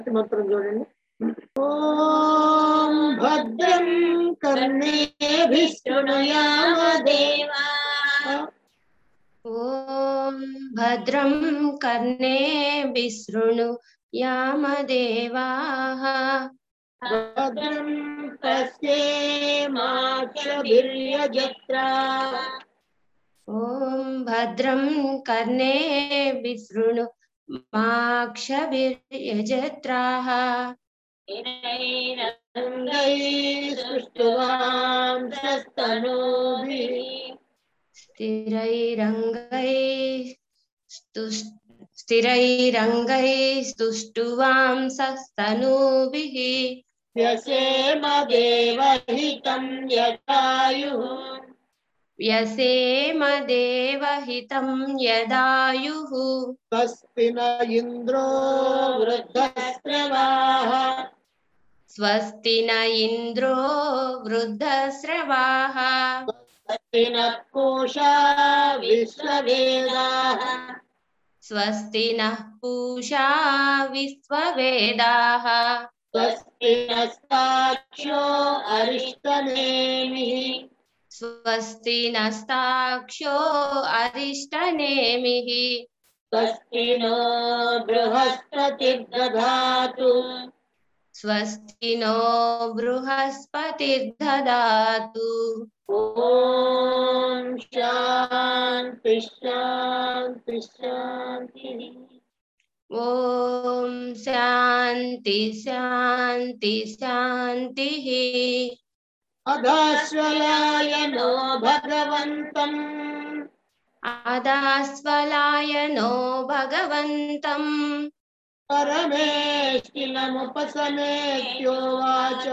మంత్రం చూడండి. ఓం భద్రం కర్ణేభిః శృణుయామ దేవాః. ఓం భద్రం కర్ణేభిః శృణుయామ దేవాః. భద్రం పశ్యేమాక్షభిర్యజత్రాః. ఓం భద్రం కర్ణేభిః శృణుమాక్షభిర్యజత్రాః. स्थिरैरङ्गैस्तुष्टुवांसस्तनूभिः व्यसेम देवहितं यदायुः. व्यसेम देवहितं यदायुः. स्वस्ति न इन्द्रो वृद्धश्रवाः. स्वस्ति न इन्द्रो वृद्धश्रवाः. स्वस्ति नः पूषा विश्ववेदाः. स्वस्ति नः पूषा विश्ववेदाः. स्वस्ति नस्ताक्ष्यो अरिष्टनेमिः. स्वस्ति नस्ताक्ष्यो अरिष्टनेमिः. स्वस्ति नो बृहस्पतिर्दधातु. स्वस्ति नो बृहस्पतिर्दधातु. ॐ शान्ति शान्ति शान्तिः. ॐ शान्ति शान्ति शान्तिः. अदाश्वलायनो भगवन्तम्. अदास्वलायनो भगवन्तम् परमेष्टिनमुपसमेत्योवाच.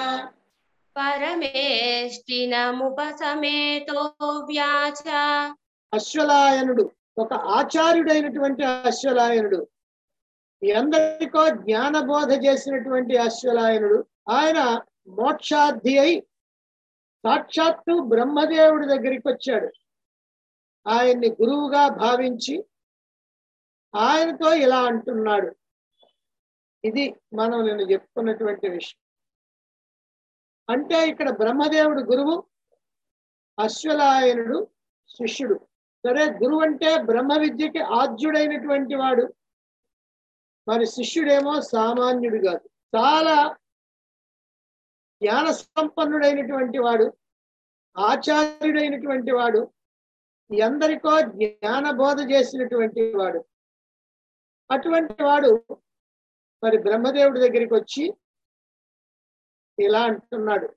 परमेष्टिनमुपसमेतो व्याच. అశ్వలాయనుడు ఒక ఆచార్యుడైనటువంటి అశ్వలాయనుడు, ఎందరికో జ్ఞానబోధ చేసినటువంటి అశ్వలాయనుడు. ఆయన మోక్షార్థి అయి సాక్షాత్తు బ్రహ్మదేవుడి దగ్గరికి వచ్చాడు. ఆయన్ని గురువుగా భావించి ఆయనతో ఇలా అంటున్నాడు. ఇది మనం నేను చెప్పుకున్నటువంటి విషయం. అంటే ఇక్కడ బ్రహ్మదేవుడు గురువు, అశ్వలాయనుడు శిష్యుడు. సరే, గురువు అంటే బ్రహ్మ విద్యకి ఆద్యుడైనటువంటి వాడు, మరి శిష్యుడేమో సామాన్యుడు కాదు, చాలా జ్ఞాన సంపన్నుడైనటువంటి వాడు, ఆచార్యుడైనటువంటి వాడు, ఎందరికో జ్ఞాన బోధ చేసినటువంటి వాడు. అటువంటి వాడు మరి బ్రహ్మదేవుడి దగ్గరికి వచ్చి ఇలా అంటున్నాడు.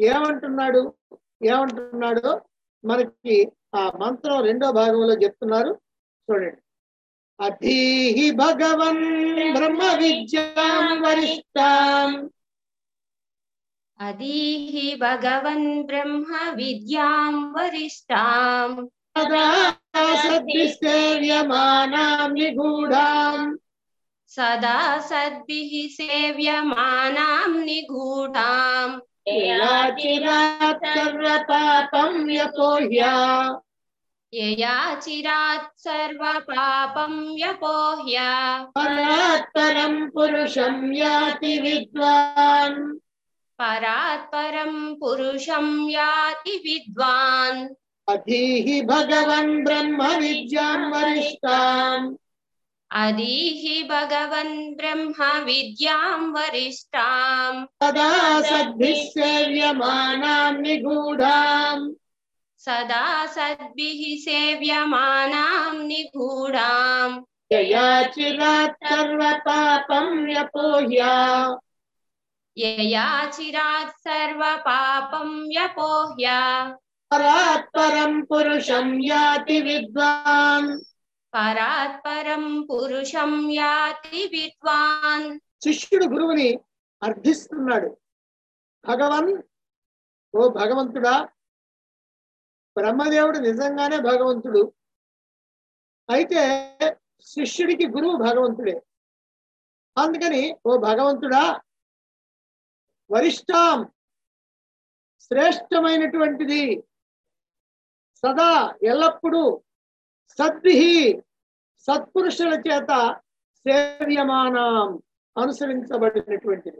ఏమంటున్నాడో మనకి ఆ మంత్రం 2వ భాగంలో చెప్తున్నారు, చూడండి. అధీహి భగవన్ బ్రహ్మ విద్యాం వరిష్టాం. అధీహి భగవన్ బ్రహ్మ విద్యాం వరిష్టాం. సదా సద్భిసేవ్యమానాం నిగూఢాం. సదా సద్భిః సేవ్యమానాం నిగూఢాం. యయా చిరాత్ సర్వపాపం వ్యపోహ్య. యయా చిరాత్ సర్వపాపం వ్యపోహ్య. పరాత్పరం పురుషం యాతి విద్వాన్. పరాత్పరం పురుషం యాతి విద్వాన్. అధీహి భగవన్ బ్రహ్మ విద్యాం వరిష్టాం. అధీహి భగవన్ బ్రహ్మ విద్యాం వరిష్టాం. సదా సద్భిః సేవ్యమానాం నిగూఢాం. సదా సద్భిః సేవ్యమానాం నిగూఢాం. యయా చిరాత్ సర్వపాపం వ్యపోహ్య. యయా చిరాత్ సర్వపాపం వ్యపోహ్య. పరాత్పరం పురుషం యాతి విద్వాన్. పరాత్పరం పురుషం యాతి విద్వాన్. శిష్యుడు గురువుని అర్థిస్తున్నాడు. భగవన్, ఓ భగవంతుడా, బ్రహ్మదేవుడు నిజంగానే భగవంతుడు, అయితే శిష్యుడికి గురువు భగవంతుడే. అందుకని ఓ భగవంతుడా, వరిష్టాం శ్రేష్టమైనటువంటిది, సదా ఎల్లప్పుడూ సద్భిః సత్పురుషుల చేత సేవ్యమానం అనుసరించబడినటువంటిది,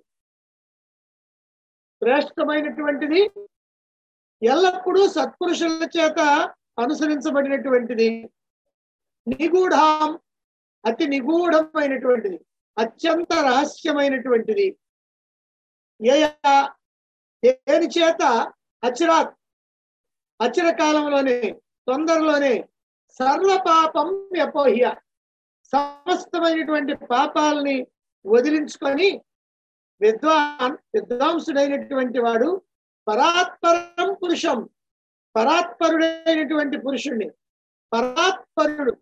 శ్రేష్టమైనటువంటిది, ఎల్లప్పుడూ సత్పురుషుల చేత అనుసరించబడినటువంటిది, నిగూఢం అతి నిగూఢమైనటువంటిది, అత్యంత రహస్యమైనటువంటిది, దేని చేత అచిరాత్ అచిరకాలంలోనే తొందరలోనే సర్వ పాపం వ్యపోహ్య సమస్తమైనటువంటి పాపాలని వదిలించుకొని విద్వాంసుడైనటువంటి వాడు పరాత్పరం పురుషం, పరాత్పరుడైనటువంటి పురుషుణ్ణి, పరాత్పరుడు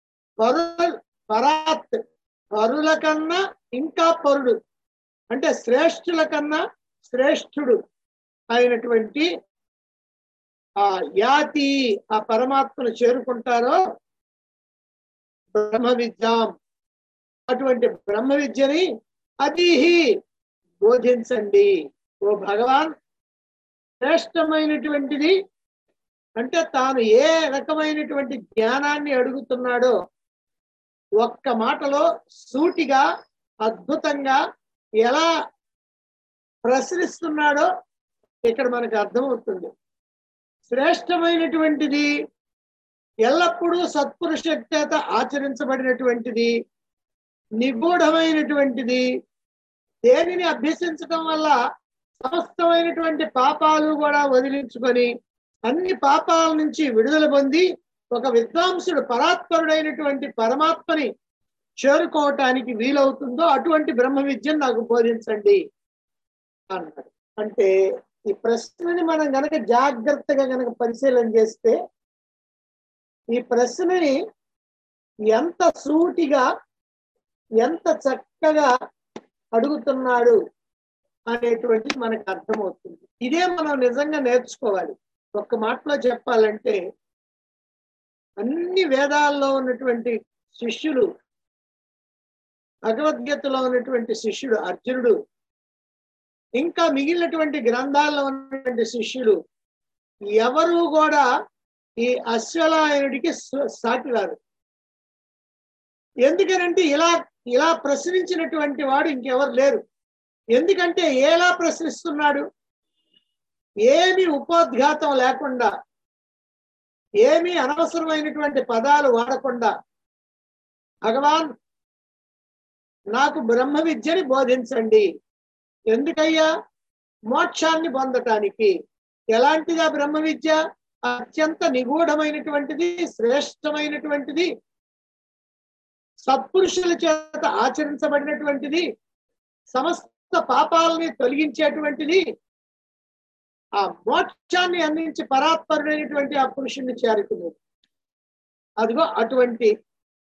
పరుల కన్నా ఇంకా పరుడు అంటే శ్రేష్ఠుల కన్నా శ్రేష్ఠుడు అయినటువంటి ఆ యాతి ఆ పరమాత్మను చేరుకుంటారో బ్రహ్మ విద్యాం, అటువంటి బ్రహ్మ విద్యని అదిహి బోధించండి. ఓ భగవాన్, శ్రేష్టమైనటువంటిది అంటే తాను ఏ రకమైనటువంటి జ్ఞానాన్ని అడుగుతున్నాడో ఒక్క మాటలో సూటిగా అద్భుతంగా ఎలా ప్రశ్నిస్తున్నాడో ఇక్కడ మనకు అర్థమవుతుంది. శ్రేష్టమైనటువంటిది, ఎల్లప్పుడూ సత్పురుష చేత ఆచరించబడినటువంటిది, నిగూఢమైనటువంటిది, దేనిని అభ్యసించడం వల్ల సమస్తమైనటువంటి పాపాలు కూడా వదిలించుకొని అన్ని పాపాల నుంచి విడుదల పొంది ఒక విద్వాంసుడు పరాత్పరుడైనటువంటి పరమాత్మని చేరుకోవటానికి వీలవుతుందో అటువంటి బ్రహ్మ విద్యను నాకు బోధించండి అన్నాడు. అంటే ఈ ప్రశ్నని మనం గనక జాగ్రత్తగా గనక పరిశీలన చేస్తే ఈ ప్రశ్నని ఎంత సూటిగా ఎంత చక్కగా అడుగుతున్నాడు అనేటువంటిది మనకు అర్థమవుతుంది. ఇదే మనం నిజంగా నేర్చుకోవాలి. ఒక్క మాటలో చెప్పాలంటే అన్ని వేదాల్లో ఉన్నటువంటి శిష్యులు, భగవద్గీతలో ఉన్నటువంటి శిష్యుడు అర్జునుడు, ఇంకా మిగిలినటువంటి గ్రంథాల్లో ఉన్నటువంటి శిష్యులు ఎవరు కూడా ఈ అశ్వలాయనుడికి సాటి రారు. ఎందుకనంటే ఇలా ప్రశ్నించినటువంటి వాడు ఇంకెవరు లేరు. ఎందుకంటే ఎలా ప్రశ్నిస్తున్నాడు, ఏమి ఉపోద్ఘాతం లేకుండా, ఏమీ అనవసరమైనటువంటి పదాలు వాడకుండా, భగవాన్ నాకు బ్రహ్మ విద్యని బోధించండి. ఎందుకయ్యా? మోక్షాన్ని పొందటానికి. ఎలాంటిదా బ్రహ్మ విద్య? అత్యంత నిగూఢమైనటువంటిది, శ్రేష్టమైనటువంటిది, సత్పురుషుల చేత ఆచరించబడినటువంటిది, సమస్త పాపాలని తొలగించేటువంటిది, ఆ మోక్షాన్ని అందించి పరాత్పరుడైనటువంటి ఆ పురుషుణ్ణి చేరుకునేది. అదిగో అటువంటి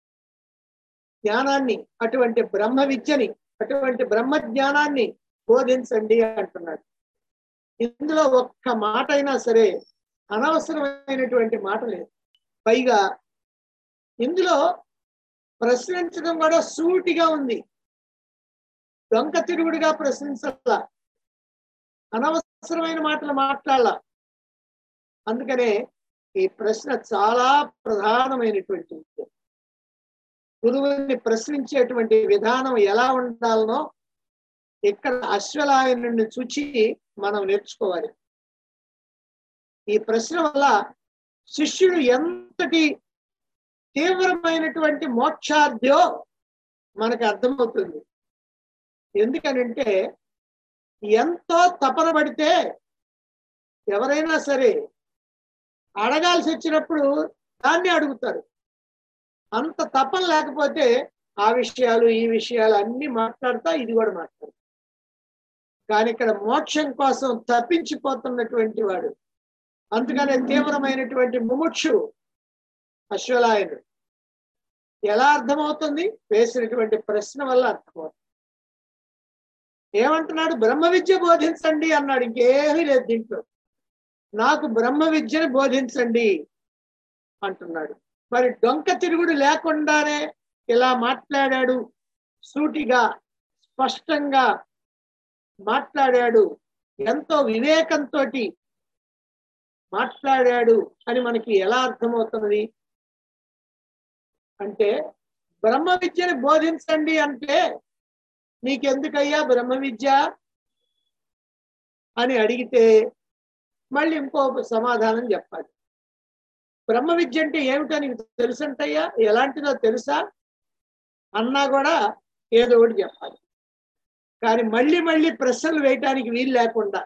జ్ఞానాన్ని, అటువంటి బ్రహ్మ విద్యని, అటువంటి బ్రహ్మ జ్ఞానాన్ని బోధించండి అంటున్నాడు. ఇందులో ఒక్క మాట అయినా సరే అనవసరమైనటువంటి మాట లేదు. పైగా ఇందులో ప్రశ్నించడం కూడా సూటిగా ఉంది. దొంగ తిరుగుడుగా ప్రశ్నించాల, అనవసరమైన మాటలు మాట్లాడాల. అందుకనే ఈ ప్రశ్న చాలా ప్రధానమైనటువంటి విషయం. గురువుని ప్రశ్నించేటువంటి విధానం ఎలా ఉండాలనో ఇక్కడ అశ్వలాయనుడిని చూచి మనం నేర్చుకోవాలి. ఈ ప్రశ్న వల్ల శిష్యుడు ఎంతటి తీవ్రమైనటువంటి మోక్షార్థ్యో మనకు అర్థమవుతుంది. ఎందుకనంటే ఎంతో తపన పడితే ఎవరైనా సరే అడగాల్సి వచ్చినప్పుడు దాన్ని అడుగుతారు. అంత తపన లేకపోతే ఆ విషయాలు ఈ విషయాలు అన్ని మాట్లాడతా, ఇది కూడా మాట్లాడతా. కానీ ఇక్కడ మోక్షం కోసం తప్పించిపోతున్నటువంటి వాడు, అందుకనే తీవ్రమైనటువంటి ముముక్షు అశ్వలాయనుడు. ఎలా అర్థమవుతుంది? వేసినటువంటి ప్రశ్న వల్ల అర్థమవుతుంది. ఏమంటున్నాడు? బ్రహ్మ విద్య బోధించండి అన్నాడు. ఇంకేమీ లేదు దీంట్లో. నాకు బ్రహ్మ విద్యను బోధించండి అంటున్నాడు. మరి డొంక తిరుగుడు లేకుండానే ఇలా మాట్లాడాడు, సూటిగా స్పష్టంగా మాట్లాడాడు, ఎంతో వివేకంతో మాట్లాడాడు అని మనకి ఎలా అర్థమవుతున్నది అంటే, బ్రహ్మ విద్యను బోధించండి అంటే నీకెందుకయ్యా బ్రహ్మ విద్య అని అడిగితే మళ్ళీ ఇంకో సమాధానం చెప్పాలి. బ్రహ్మ విద్య అంటే ఏమిటో నీకు తెలుసంటయ్యా, ఎలాంటిదో తెలుసా అన్నా కూడా ఏదో ఒకటి చెప్పాలి. కానీ మళ్ళీ మళ్ళీ ప్రశ్నలు వేయటానికి వీలు లేకుండా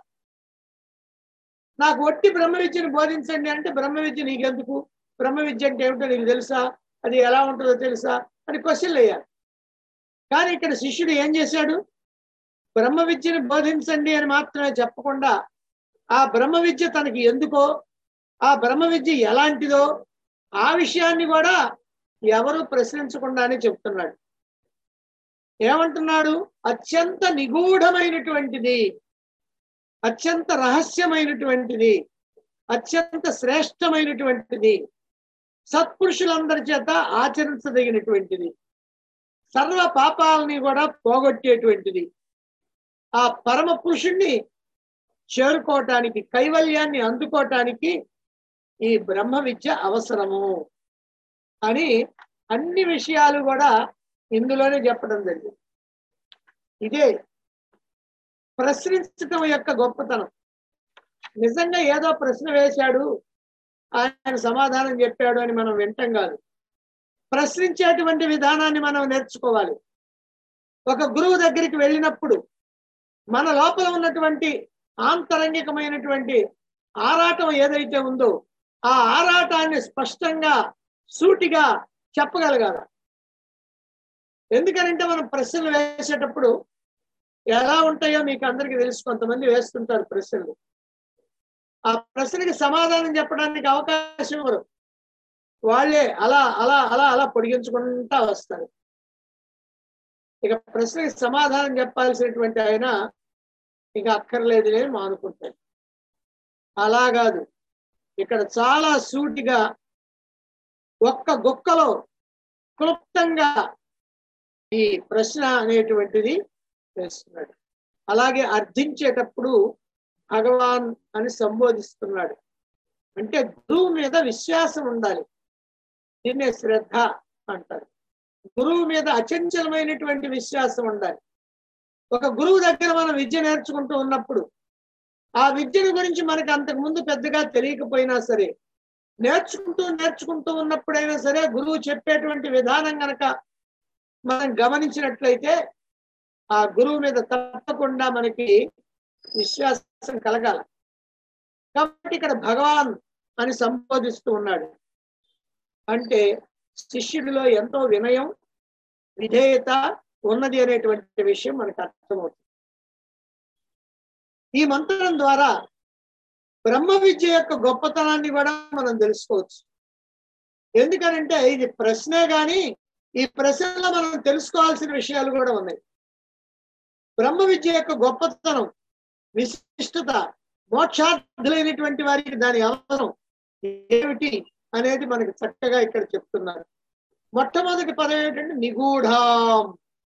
నాకు ఒట్టి బ్రహ్మ విద్యను బోధించండి అంటే బ్రహ్మ విద్య నీకెందుకు, బ్రహ్మ విద్య అంటే ఏమిటో నీకు తెలుసా, అది ఎలా ఉంటుందో తెలుసా అని క్వశ్చన్లు వేయాలి. కానీ ఇక్కడ శిష్యుడు ఏం చేశాడు, బ్రహ్మ విద్యను బోధించండి అని మాత్రమే చెప్పకుండా ఆ బ్రహ్మ విద్య తనకి ఎందుకో, ఆ బ్రహ్మ విద్య ఎలాంటిదో ఆ విషయాన్ని కూడా ఎవరు ప్రశ్నించకుండానే చెప్తున్నాడు. ఏమంటున్నాడు, అత్యంత నిగూఢమైనటువంటిది, అత్యంత రహస్యమైనటువంటిది, అత్యంత శ్రేష్టమైనటువంటిది, సత్పురుషులందరి చేత ఆచరించదగినటువంటిది, సర్వ పాపాలని కూడా పోగొట్టేటువంటిది, ఆ పరమ పురుషుణ్ణి చేరుకోవటానికి, కైవల్యాన్ని అందుకోవటానికి ఈ బ్రహ్మ విద్య అవసరము అని అన్ని విషయాలు కూడా ఇందులోనే చెప్పడం జరిగింది. ఇదే ప్రశ్నించటం యొక్క గొప్పతనం. నిజంగా ఏదో ప్రశ్న వేశాడు ఆయన సమాధానం చెప్పాడు అని మనం వింటాం కాదు, ప్రశ్నించేటువంటి విధానాన్ని మనం నేర్చుకోవాలి. ఒక గురువు దగ్గరికి వెళ్ళినప్పుడు మన లోపల ఉన్నటువంటి ఆంతరంగికమైనటువంటి ఆరాటం ఏదైతే ఉందో ఆ ఆరాటాన్ని స్పష్టంగా సూటిగా చెప్పగలగాల. ఎందుకనంటే మనం ప్రశ్నలు వేసేటప్పుడు ఎలా ఉంటాయో మీకు అందరికీ తెలుసు. కొంతమంది వేస్తుంటారు ప్రశ్నలు, ఆ ప్రశ్నకి సమాధానం చెప్పడానికి అవకాశం ఇవ్వరు, వాళ్ళే అలా అలా అలా అలా పొడిగించుకుంటా వస్తారు. ఇక ప్రశ్నకి సమాధానం చెప్పాల్సినటువంటి ఆయన ఇక అక్కర్లేదులే మానుకుంటాడు. అలా కాదు, ఇక్కడ చాలా సూటిగా ఒక్క గుక్కలో క్లుప్తంగా ఈ ప్రశ్న అనేటువంటిది వేస్తున్నాడు. అలాగే అర్థించేటప్పుడు భగవాన్ అని సంబోధిస్తున్నాడు. అంటే గురువు మీద విశ్వాసం ఉండాలి, దీన్నే శ్రద్ధ అంటారు. గురువు మీద అచంచలమైనటువంటి విశ్వాసం ఉండాలి. ఒక గురువు దగ్గర మనం విద్య నేర్చుకుంటూ ఉన్నప్పుడు ఆ విద్యను గురించి మనకు అంతకు ముందు పెద్దగా తెలియకపోయినా సరే, నేర్చుకుంటూ ఉన్నప్పుడైనా సరే గురువు చెప్పేటువంటి విధానం గనక మనం గమనించినట్లయితే ఆ గురువు మీద తప్పకుండా మనకి విశ్వాసం కలగాల. కాబట్టి ఇక్కడ భగవాన్ అని సంబోధిస్తూ ఉన్నాడు. అంటే శిష్యుడిలో ఎంతో వినయం, విధేయత ఉన్నది అనేటువంటి విషయం మనకు అర్థమవుతుంది. ఈ మంత్రం ద్వారా బ్రహ్మ విద్య యొక్క గొప్పతనాన్ని కూడా మనం తెలుసుకోవచ్చు. ఎందుకనంటే ఇది ప్రశ్నే కానీ ఈ ప్రశ్నలో మనం తెలుసుకోవాల్సిన విషయాలు కూడా ఉన్నాయి. బ్రహ్మ విద్య యొక్క గొప్పతనం, విశిష్టత, మోక్షార్థులైనటువంటి వారికి దాని అవసరం ఏమిటి అనేది మనకు చక్కగా ఇక్కడ చెప్తున్నారు. మొట్టమొదటి పదం ఏంటంటే నిగూఢం,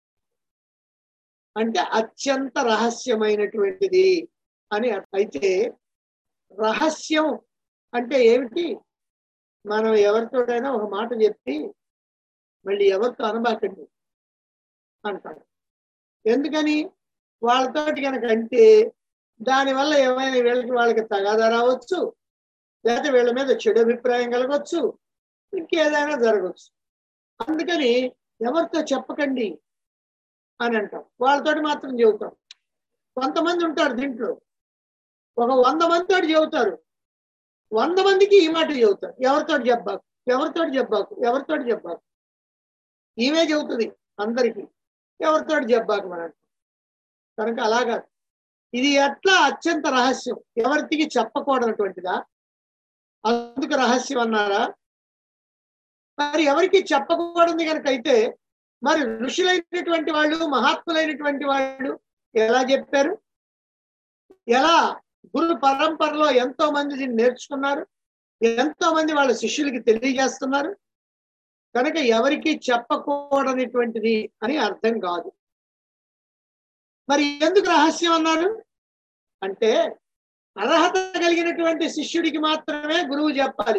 అంటే అత్యంత రహస్యమైనటువంటిది అని. అయితే రహస్యం అంటే ఏమిటి, మనం ఎవరితోడైనా ఒక మాట చెప్పి మళ్ళీ ఎవరితో అనబాకండి అంటారు. ఎందుకని, వాళ్ళతోటి కనుక అంటే దానివల్ల ఏమైనా వాళ్ళకి తగాదా రావచ్చు, లేకపోతే వీళ్ళ మీద చెడు అభిప్రాయం కలగవచ్చు, ఇంకేదైనా జరగవచ్చు. అందుకని ఎవరితో చెప్పకండి అని అంటాం, వాళ్ళతోటి మాత్రం చెబుతాం. కొంతమంది ఉంటారు దీంట్లో, ఒక 100 మందితో చెబుతారు, 100 మందికి ఈ మాట చెబుతారు, ఎవరితోటి చెప్పాకు, ఎవరితోటి చెప్పాకు, ఎవరితోటి చెప్పాకు. ఈమె చెబుతుంది అందరికీ, ఎవరితోటి చెప్పాకు మనం. కనుక అలాగా ఇది ఎట్లా అత్యంత రహస్యం, ఎవరికి చెప్పకూడనటువంటిదా, అందుకు రహస్యం అన్నారా? మరి ఎవరికి చెప్పకూడదు కనుక అయితే మరి ఋషులైనటువంటి వాళ్ళు, మహాత్ములైనటువంటి వాళ్ళు ఎలా చెప్పారు? ఎలా గురు పరంపరలో ఎంతో మంది దీన్ని నేర్చుకున్నారు, ఎంతో మంది వాళ్ళ శిష్యులకి తెలియజేస్తున్నారు. కనుక ఎవరికి చెప్పకూడనటువంటిది అని అర్థం కాదు. మరి ఎందుకు రహస్యం అన్నారు అంటే, అర్హత కలిగినటువంటి శిష్యుడికి మాత్రమే గురువు చెప్పాలి,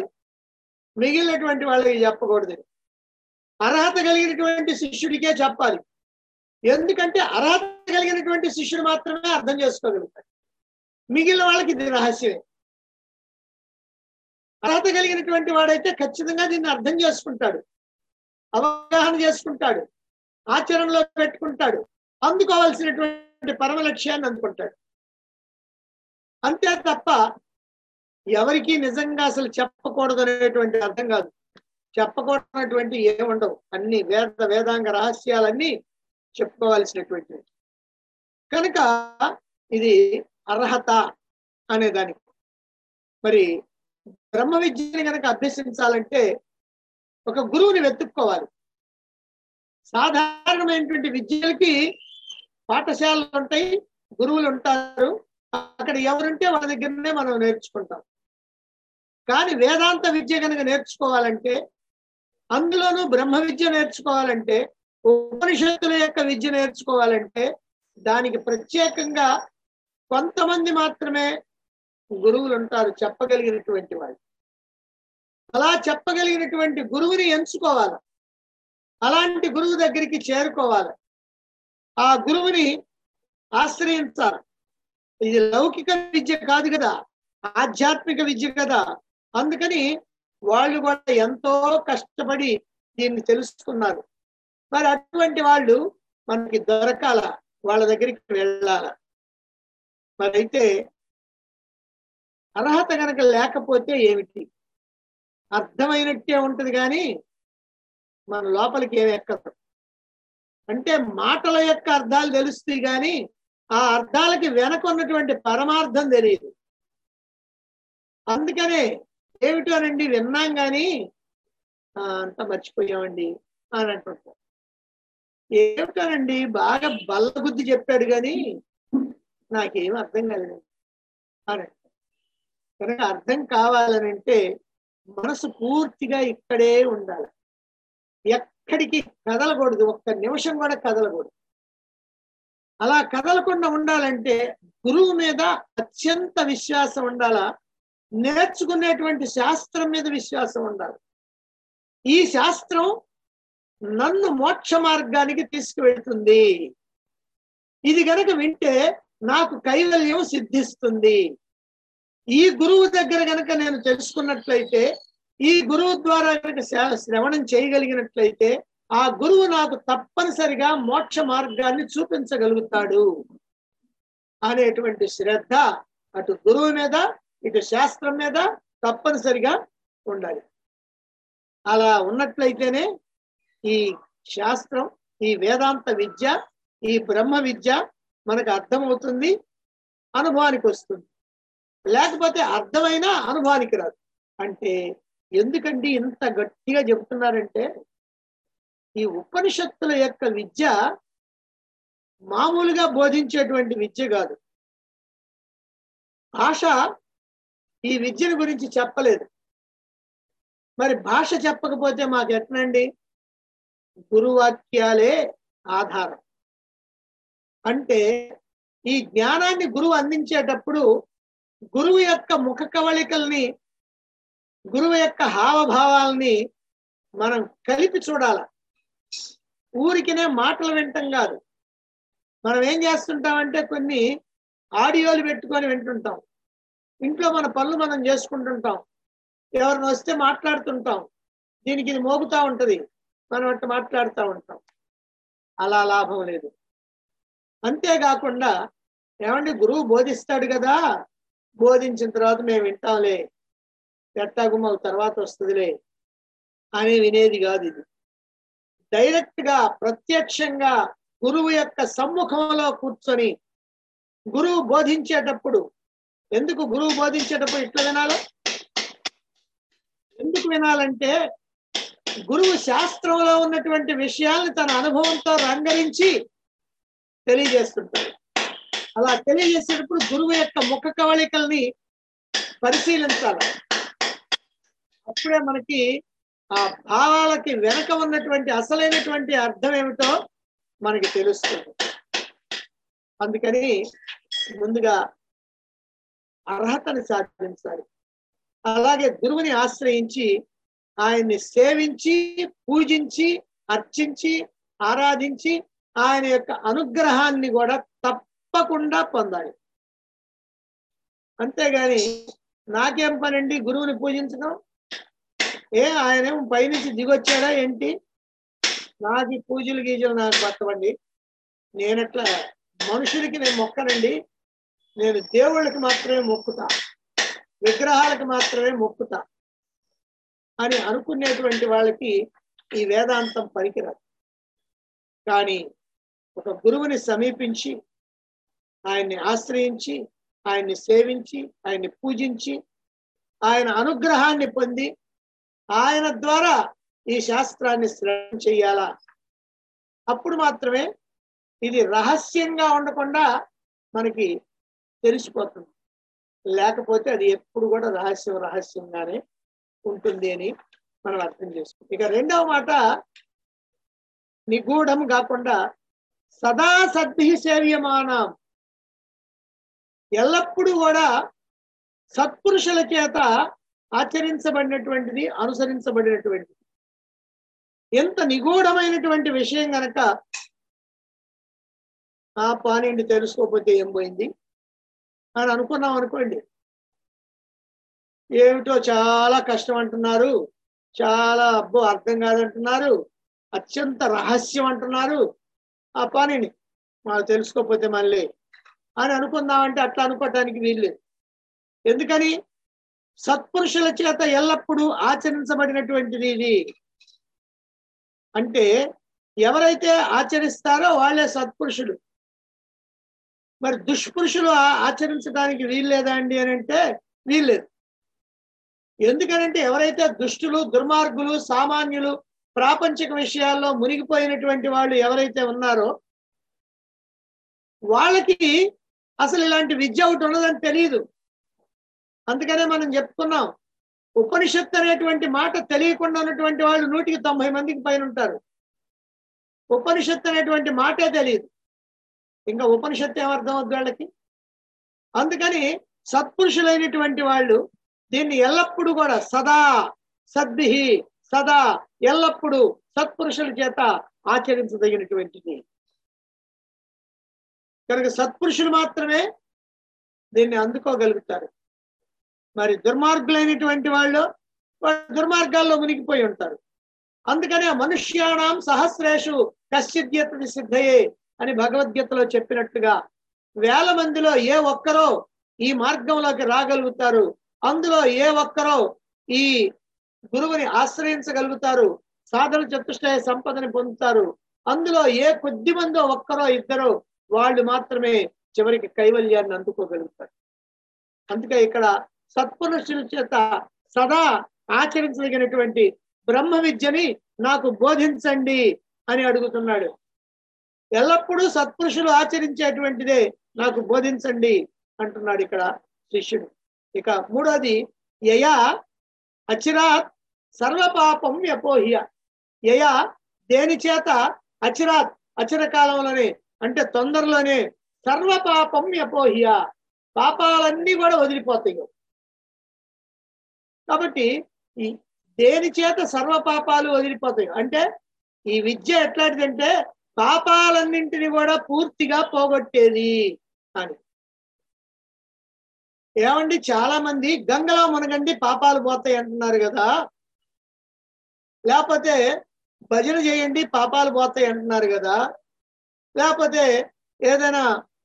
మిగిలినటువంటి వాళ్ళకి చెప్పకూడదు. అర్హత కలిగినటువంటి శిష్యుడికే చెప్పాలి, ఎందుకంటే అర్హత కలిగినటువంటి శిష్యుడు మాత్రమే అర్థం చేసుకోగలుగుతాడు. మిగిలిన వాళ్ళకి ఇది రహస్యమే. అర్హత కలిగినటువంటి వాడైతే ఖచ్చితంగా దీన్ని అర్థం చేసుకుంటాడు, అవగాహన చేసుకుంటాడు, ఆచరణలో పెట్టుకుంటాడు, అందుకోవాల్సినటువంటి పరమ లక్ష్యాన్ని అందుకుంటాడు. అంతే తప్ప ఎవరికి నిజంగా అసలు చెప్పకూడదు అనేటువంటి అర్థం కాదు. చెప్పకూడనటువంటి ఏముండవు, అన్ని వేదాంగ రహస్యాలన్నీ చెప్పుకోవాల్సినటువంటివి. కనుక ఇది అర్హత అనే దానికి. మరి బ్రహ్మ విద్యని కనుక అభ్యసించాలంటే ఒక గురువుని వెతుక్కోవాలి. సాధారణమైనటువంటి విద్యలకి పాఠశాలలు ఉంటాయి, గురువులు ఉంటారు, అక్కడ ఎవరుంటే వాళ్ళ దగ్గరనే మనం నేర్చుకుంటాం. కానీ వేదాంత విద్య కనుక నేర్చుకోవాలంటే, అందులోనూ బ్రహ్మ విద్య నేర్చుకోవాలంటే, ఉపనిషత్తుల యొక్క విద్య నేర్చుకోవాలంటే దానికి ప్రత్యేకంగా కొంతమంది మాత్రమే గురువులు ఉంటారు, చెప్పగలిగినటువంటి వాళ్ళు. అలా చెప్పగలిగినటువంటి గురువుని ఎంచుకోవాలి, అలాంటి గురువు దగ్గరికి చేరుకోవాలి, ఆ గురువుని ఆశ్రయించాలి. ఇది లౌకిక విద్య కాదు కదా, ఆధ్యాత్మిక విద్య కదా. అందుకని వాళ్ళు కూడా ఎంతో కష్టపడి దీన్ని తెలుసుకున్నారు. మరి అటువంటి వాళ్ళు మనకి దొరకాల, వాళ్ళ దగ్గరికి వెళ్ళాల. మరి అయితే అర్హత కనుక లేకపోతే ఏమిటి? అర్థమైనట్టే ఉంటుంది కానీ మన లోపలికి ఏమి ఎక్కదు. అంటే మాటల యొక్క అర్థాలు తెలుస్తాయి కానీ ఆ అర్థాలకి వెనకున్నటువంటి పరమార్థం తెలియదు. అందుకనే ఏమిటోనండి విన్నాం కానీ అంతా మర్చిపోయామండి అని అంటుంటాం. ఏమిటోనండి బాగా బల్లబుద్ధి చెప్పాడు కానీ నాకేం అర్థం కాలేదు అని. కనుక అర్థం కావాలనంటే మనసు పూర్తిగా ఇక్కడే ఉండాలి, ఎక్కడికి కదలకూడదు, ఒక్క నిమిషం కూడా కదలకూడదు. అలా కదలకుండా ఉండాలంటే గురువు మీద అత్యంత విశ్వాసం ఉండాలా, నేర్చుకునేటువంటి శాస్త్రం మీద విశ్వాసం ఉండాలి. ఈ శాస్త్రం నన్ను మోక్ష మార్గానికి తీసుకువెళ్తుంది, ఇది గనక వింటే నాకు కైవల్యం సిద్ధిస్తుంది. ఈ గురువు దగ్గర గనక నేను తెలుసుకున్నట్లయితే, ఈ గురువు ద్వారా కనుక శ్రవణం చేయగలిగినట్లయితే ఆ గురువు నాకు తప్పనిసరిగా మోక్ష మార్గాన్ని చూపించగలుగుతాడు అనేటువంటి శ్రద్ధ అటు గురువు మీద ఇటు శాస్త్రం మీద తప్పనిసరిగా ఉండాలి. అలా ఉన్నట్లయితేనే ఈ శాస్త్రం, ఈ వేదాంత విద్య, ఈ బ్రహ్మ విద్య మనకు అర్థమవుతుంది, అనుభవానికి వస్తుంది. లేకపోతే అర్థమైనా అనుభవానికి రాదు. అంటే ఎందుకండి ఇంత గట్టిగా చెబుతున్నారంటే, ఈ ఉపనిషత్తుల యొక్క విద్య మామూలుగా బోధించేటువంటి విద్య కాదు. భాష ఈ విద్యను గురించి చెప్పలేదు. మరి భాష చెప్పకపోతే మాకు ఎట్లండి? గురువాక్యాలే ఆధారం. అంటే ఈ జ్ఞానాన్ని గురువు అందించేటప్పుడు గురువు యొక్క ముఖ కవళికల్ని, గురువు యొక్క హావభావాల్ని మనం కలిపి చూడాల. ఊరికినే మాటలు వింటాం కాదు. మనం ఏం చేస్తుంటామంటే కొన్ని ఆడియోలు పెట్టుకొని వింటుంటాం, ఇంట్లో మన పనులు మనం చేసుకుంటుంటాం, ఎవరిని వస్తే మాట్లాడుతుంటాం, దీనికి ఇది మోగుతూ ఉంటుంది, మనం అట్లా మాట్లాడుతూ ఉంటాం. అలా లాభం లేదు. అంతేకాకుండా ఏమంటే గురువు బోధిస్తాడు కదా, బోధించిన తర్వాత మేము వింటాంలే, ఎట్టాగు మాకు తర్వాత వస్తుందిలే అని వినేది కాదు. ఇది డైరెక్ట్ గా ప్రత్యక్షంగా గురువు యొక్క సమ్ముఖంలో కూర్చొని గురువు బోధించేటప్పుడు, ఎందుకు గురువు బోధించేటప్పుడు ఇట్లా వినాలి? ఎందుకు వినాలంటే గురువు శాస్త్రంలో ఉన్నటువంటి విషయాల్ని తన అనుభవంతో రంగరించి తెలియజేస్తుంటాడు. అలా తెలియజేసేటప్పుడు గురువు యొక్క ముఖ కవళికల్ని పరిశీలించాలి. అప్పుడే మనకి ఆ భావాలకి వెనక ఉన్నటువంటి అసలైనటువంటి అర్థం ఏమిటో మనకి తెలుస్తుంది. అందుకని ముందుగా అర్హతని సాధించాలి. అలాగే గురువుని ఆశ్రయించి ఆయన్ని సేవించి, పూజించి, అర్చించి, ఆరాధించి ఆయన యొక్క అనుగ్రహాన్ని కూడా తప్పకుండా పొందాలి. అంతేగాని నాకేం పనండి గురువుని పూజించడం, ఆయనేమో పైనుంచి దిగొచ్చాడా ఏంటి, నాకు ఈ పూజలు గీజలు నాకు పట్టవండి, నేనట్లా మనుషులకి నేను మొక్కనండి, నేను దేవుళ్ళకి మాత్రమే మొక్కుతా, విగ్రహాలకు మాత్రమే మొక్కుతా అని అనుకునేటువంటి వాళ్ళకి ఈ వేదాంతం పనికిరాదు. కానీ ఒక గురువుని సమీపించి ఆయన్ని ఆశ్రయించి ఆయన్ని సేవించి ఆయన్ని పూజించి ఆయన అనుగ్రహాన్ని పొంది ఆయన ద్వారా ఈ శాస్త్రాన్ని శ్రవణం చెయ్యాలా. అప్పుడు మాత్రమే ఇది రహస్యంగా ఉండకుండా మనకి తెలిసిపోతుంది. లేకపోతే అది ఎప్పుడు కూడా రహస్యంగానే ఉంటుంది అని మనం అర్థం చేసుకోం. ఇక రెండవ మాట, నిగూఢం కాకుండా సదా సద్భి సేవ్యమానం, ఎల్లప్పుడూ కూడా సత్పురుషుల చేత ఆచరించబడినటువంటిది, అనుసరించబడినటువంటిది. ఎంత నిగూఢమైనటువంటి విషయం గనక ఆ పానిండి తెలుసుకోకపోతే ఏం పోయింది అని అనుకున్నాం అనుకోండి, ఏమిటో చాలా కష్టం అంటున్నారు, చాలా అబ్బో అర్థం కాదంటున్నారు, అత్యంత రహస్యం అంటున్నారు, ఆ పానిని మాకు తెలుసుకోకపోతే మళ్ళీ అని అనుకుందామంటే అట్లా అనుకోవటానికి వీల్లేదు. ఎందుకని? సత్పురుషుల చేత ఎల్లప్పుడూ ఆచరించబడినటువంటిది ఇది. అంటే ఎవరైతే ఆచరిస్తారో వాళ్ళే సత్పురుషులు. మరి దుష్పురుషులు ఆచరించడానికి వీల్లేదా అండి అని అంటే వీల్లేదు. ఎందుకనంటే ఎవరైతే దుష్టులు, దుర్మార్గులు, సామాన్యులు, ప్రాపంచిక విషయాల్లో మునిగిపోయినటువంటి వాళ్ళు ఎవరైతే ఉన్నారో వాళ్ళకి అసలు ఇలాంటి విద్య ఒకటి ఉన్నదని తెలియదు. అందుకనే మనం చెప్పుకున్నాం, ఉపనిషత్తు అనేటువంటి మాట తెలియకుండా ఉన్నటువంటి వాళ్ళు 190 మందికి పైన ఉంటారు. ఉపనిషత్తు అనేటువంటి మాటే తెలియదు, ఇంకా ఉపనిషత్తు ఏమర్థం అవుద్ది వాళ్ళకి. అందుకని సత్పురుషులైనటువంటి వాళ్ళు దీన్ని ఎల్లప్పుడూ కూడా సదా సద్భి, సదా ఎల్లప్పుడూ సత్పురుషుల చేత ఆచరించదగినటువంటిది. కనుక సత్పురుషులు మాత్రమే దీన్ని అందుకోగలుగుతారు. మరి దుర్మార్గులైనటువంటి వాళ్ళు దుర్మార్గాల్లో మునిగిపోయి ఉంటారు. అందుకనే మనుష్యాణం సహస్రేషు కశ్చిద్యత్ సిద్ధయే అని భగవద్గీతలో చెప్పినట్టుగా 1000 మందిలో ఏ ఒక్కరో ఈ మార్గంలోకి రాగలుగుతారు, అందులో ఏ ఒక్కరో ఈ గురువుని ఆశ్రయించగలుగుతారు, సాధన చతుష్టయ సంపదని పొందుతారు, అందులో ఏ కొద్ది మందో ఒక్కరో ఇద్దరో వాళ్ళు మాత్రమే చివరికి కైవల్యాన్ని అందుకోగలుగుతారు. అందుకే ఇక్కడ సత్పురుషుల చేత సదా ఆచరించదగినటువంటి బ్రహ్మ విద్యని నాకు బోధించండి అని అడుగుతున్నాడు. ఎల్లప్పుడూ సత్పురుషులు ఆచరించేటువంటిదే నాకు బోధించండి అంటున్నాడు ఇక్కడ శిష్యుడు. ఇక మూడోది, యయా అచిరాత్ సర్వపాపం వ్యపోహ్య. యయా దేని చేత, అచిరాత్ అచిరకాలంలోనే అంటే తొందరలోనే, సర్వపాపం వ్యపోహ్య పాపాలన్నీ కూడా వదిలిపోతాయి. కాబట్టి ఈ దేని చేత సర్వ పాపాలు వదిలిపోతాయి అంటే ఈ విద్య ఎట్లాంటిదంటే పాపాలన్నింటినీ కూడా పూర్తిగా పోగొట్టేది అని. ఏమండి, చాలా మంది గంగలో మునగండి పాపాలు పోతాయి అంటున్నారు కదా, లేకపోతే భజన చేయండి పాపాలు పోతాయి అంటున్నారు కదా, లేకపోతే ఏదైనా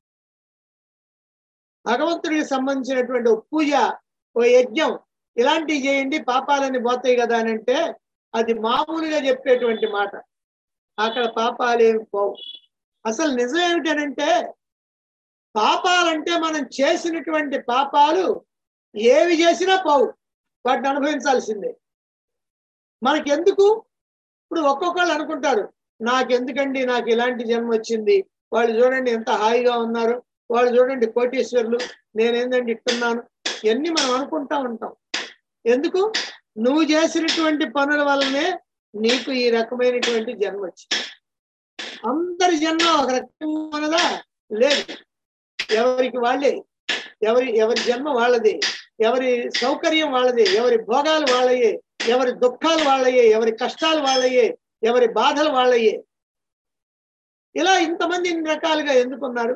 భగవంతుడికి సంబంధించినటువంటి ఓ పూజ, ఓ యజ్ఞం ఇలాంటివి చేయండి పాపాలన్నీ పోతాయి కదా అని అంటే అది మామూలుగా చెప్పేటువంటి మాట. అక్కడ పాపాలేమి పోవు. అసలు నిజం ఏమిటనంటే పాపాలంటే మనం చేసినటువంటి పాపాలు ఏవి చేసినా పోవు, వాటిని అనుభవించాల్సిందే. మనకెందుకు? ఇప్పుడు ఒక్కొక్కళ్ళు అనుకుంటారు, నాకెందుకండి, నాకు ఇలాంటి జన్మ వచ్చింది, వాళ్ళు చూడండి ఎంత హాయిగా ఉన్నారు, వాళ్ళు చూడండి కోటీశ్వరులు, నేనేందండి ఇట్టున్నాను, ఇవన్నీ మనం అనుకుంటా ఉంటాం. ఎందుకు? నువ్వు చేసినటువంటి పనుల వల్లనే నీకు ఈ రకమైనటువంటి జన్మ వచ్చింది. అందరి జన్మ ఒక రకంగా ఉన్నదా? లేదు. ఎవరికి వాళ్ళే, ఎవరి జన్మ వాళ్ళదే, ఎవరి సౌకర్యం వాళ్ళదే, ఎవరి భోగాలు వాళ్ళయే, ఎవరి దుఃఖాలు వాళ్ళయే, ఎవరి కష్టాలు వాళ్ళయే, ఎవరి బాధలు వాళ్ళయే. ఇలా ఇంతమంది ఇన్ని రకాలుగా ఎందుకున్నారు